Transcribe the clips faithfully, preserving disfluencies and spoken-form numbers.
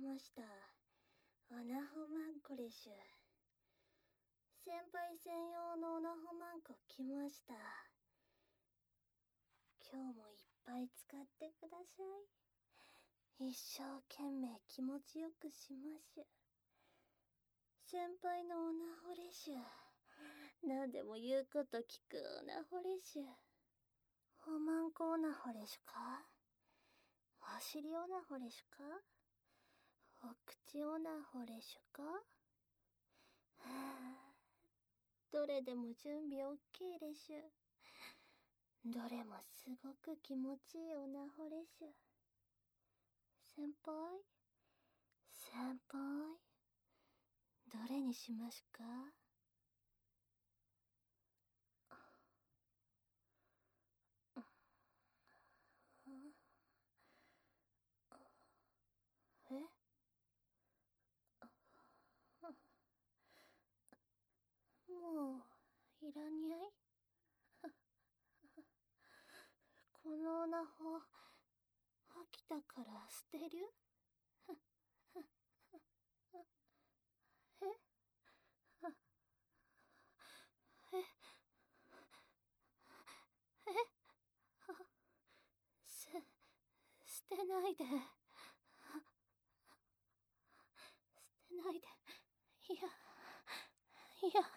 ました。オナホマンコレシュ。先輩専用のオナホマンコ来ました。今日もいっぱい使ってください。一生懸命気持ちよくしましゅ。先輩のオナホレシュ。何でも言うこと聞くオナホレシュ。ホマンコオナホレシュか、お尻オナホレシュか、お口オナホレシュか。はあ、どれでも準備 OK レシュ。どれもすごく気持ちいいオナホレシュ。先輩先輩、どれにしましゅか。えもういらにゃい。このオナホ飽きたから捨てる。えええす捨てないで捨てないで。いやいや、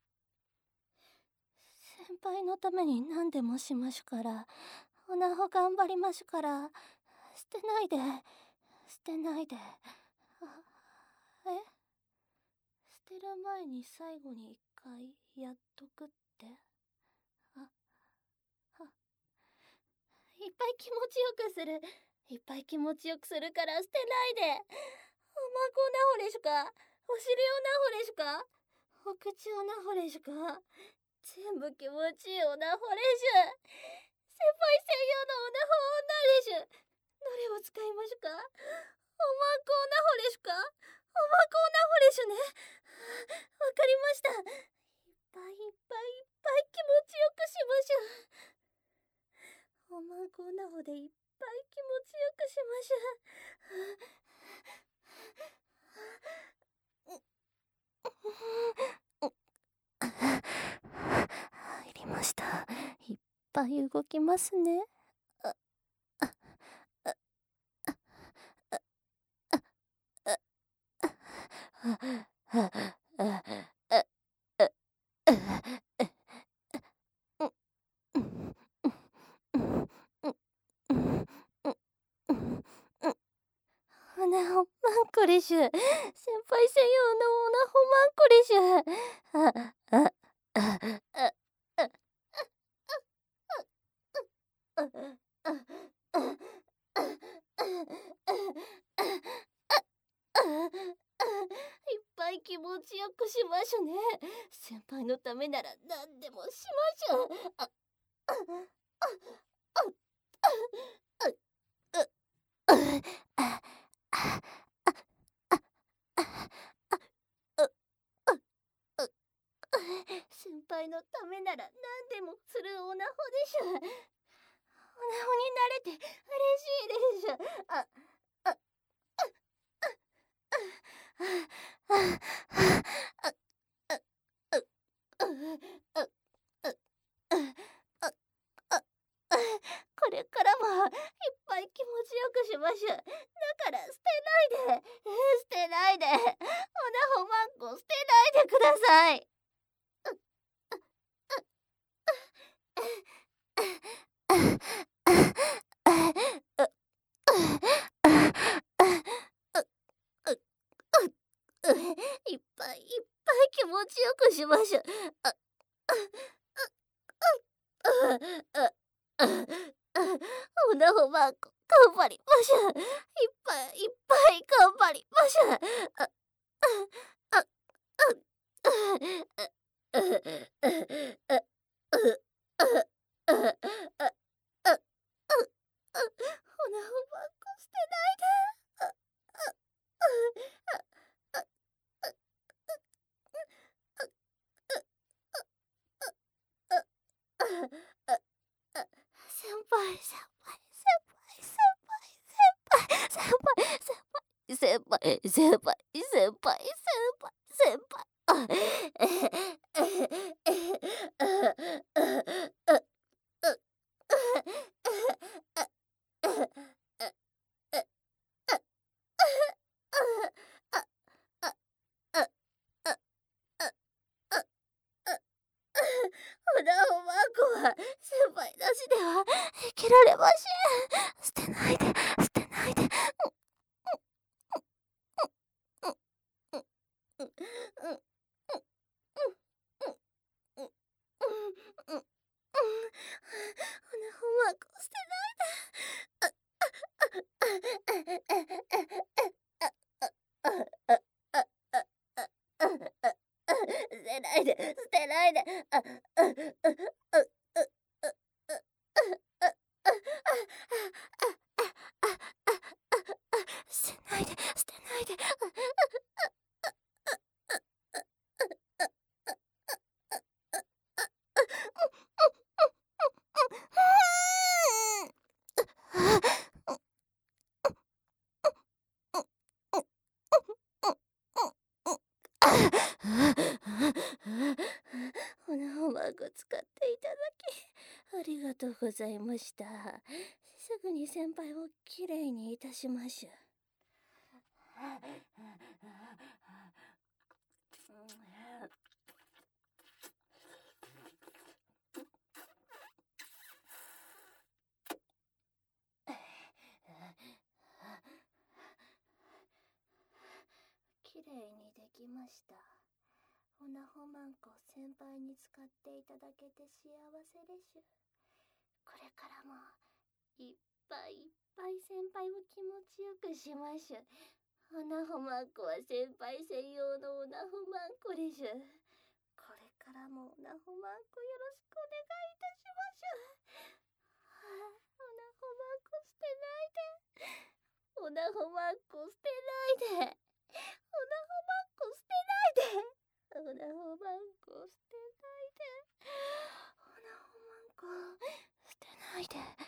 先輩のために何でもしましゅから、オナホ頑張りましゅから、捨てないで捨てないで。え捨てる前に最後に一回やっとくって。ああ、いっぱい気持ちよくする。いっぱい気持ちよくするから捨てないで。おまこオナホレシュか、お尻オナホレシュか、お口オナホレシュか、全部気持ちいいオナホレシュ。先輩専用のオナホオナレシュ。どれを使いましゅか。おまこオナホレシュか、おまこオナホレシュね。わかりました。いっぱいいっぱいいっぱい気持ちよくしましゅ。おまこオナホでいっぱい気持ちよくしましゅ。入りました。いっぱい動きますね。ああああああオナホマンコレシュ。先輩専用のオナホマンコレシュ。あああああいっぱい気持ちよくしましょね。先輩のためなら何でもしましょ。ああ先輩のためなら何でもするオナホでしゅ。オナホになれて嬉しいでしゅ。ああこれからもいっぱい気持ちよくしましゅ。だから捨てないで捨てないで。オナホマンコ捨てないでください。いっぱいいっぱい気持ちよくしましょ。あオナホマンコ頑張りましょ。いっぱいいっぱい頑張りましょ。ああオナホマンコ捨てないで。先輩先輩先輩先輩先輩先輩先輩先輩先輩先輩先輩あおなほまんこは先輩なしでは生きられません。捨てないで捨てないで。おなほまんこ捨てないで捨てないで捨てないでああああ捨てないで捨てないでおなほまんこ使っていただきありがとうございました。すぐに先輩をきれいにいたしましゅ。きれいにできました。おなほまんこ先輩に使っていただけて幸せでしゅ。これからもいっぱいいっぱい先輩を気持ちよくしましゅ。おなほまんこは先輩専用のおなほまんこでしゅ。これからもおなほまんこよろしくお願いいたしましゅ。はあ、おなほまんこ捨てないで。おなほまんこ捨てないで。おなほまんこ捨てないで。おなほまんこ捨てないで。おなほまんこ捨てないで。